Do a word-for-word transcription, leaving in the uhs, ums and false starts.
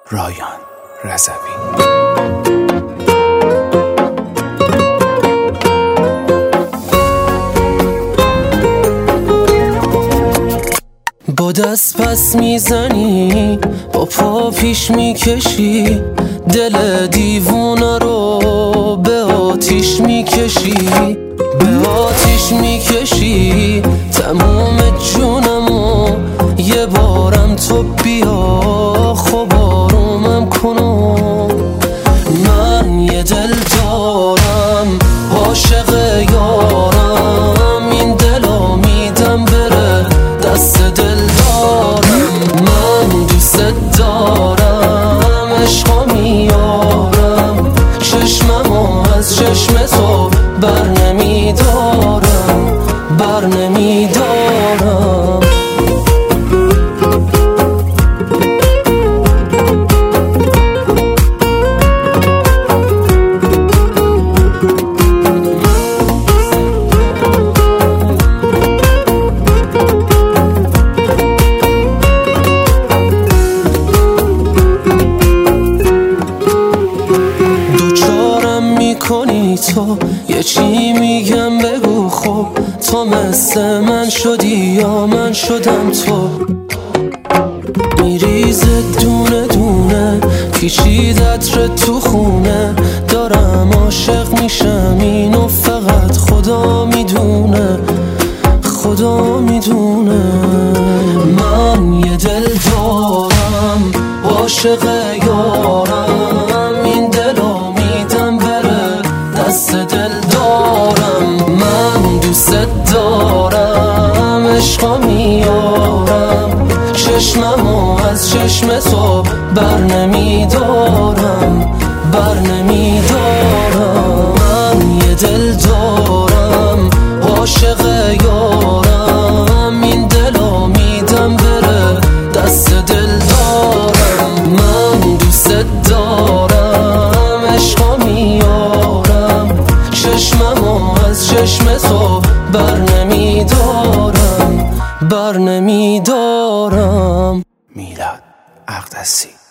رایان رضوی. با دست پس میزنی، با پا پیش میکشی، دل دیوونه رو به آتیش میکشی، به آتیش میکشی تموم جونمو. یه بارم تو بیا خب آرومم کنو. من یه دل دارم عاشق یارم، این دلو میدم بره دست دل دارم. من دوست دارم عشقا میارم، چشممو از چشم تو بر نمیدارم، بر نمیدارم. کنی تو یه چی میگم بگو خب، تو مثل من شدی یا من شدم تو. میریزه دونه دونه پیچیدت ره تو خونه، دارم عاشق میشم اینو فقط خدا میدونه، خدا میدونه. من یه دل دارم عاشق یارم، این دلو میدم بره دست دل دارم. من دوست دارم عشقا میارم، چشممو از چشم تو بر نمیدارم، بر نمیدارم. من یه دل دارم عاشق یارم، این دلو میدم بره دست دل دارم. من دوست دارم عشقا میارم، چشممو از چشم تو بر نمیدارم، بر نمیدارم. میلاد اقدسی.